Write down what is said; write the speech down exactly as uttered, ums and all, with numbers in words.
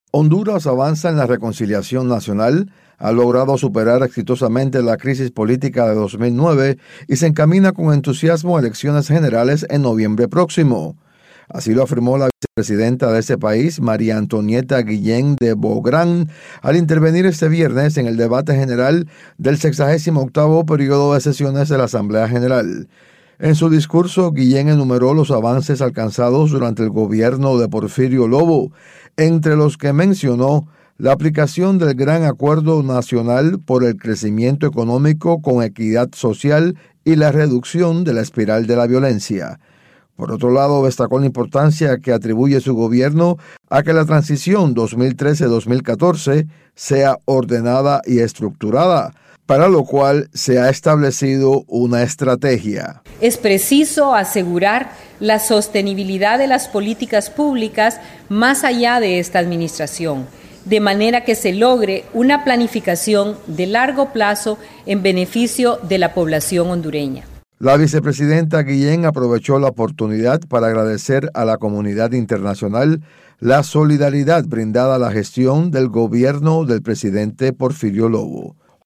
Honduras avanza en la reconciliación nacional, ha logrado superar exitosamente la crisis política de dos mil nueve y se encamina con entusiasmo a elecciones generales en noviembre próximo. Así lo afirmó la vicepresidenta de ese país, María Antonieta Guillén de Bográn, al intervenir este viernes en el debate general del sexagésimo octavo periodo de sesiones de la Asamblea General. En su discurso, Guillén enumeró los avances alcanzados durante el gobierno de Porfirio Lobo, entre los que mencionó la aplicación del Gran Acuerdo Nacional por el Crecimiento Económico con Equidad Social y la reducción de la espiral de la violencia. Por otro lado, destacó la importancia que atribuye su gobierno a que la transición dos mil trece a dos mil catorce sea ordenada y estructurada, para lo cual se ha establecido una estrategia. Es preciso asegurar la sostenibilidad de las políticas públicas más allá de esta administración, de manera que se logre una planificación de largo plazo en beneficio de la población hondureña. La vicepresidenta Guillén aprovechó la oportunidad para agradecer a la comunidad internacional la solidaridad brindada a la gestión del gobierno del presidente Porfirio Lobo.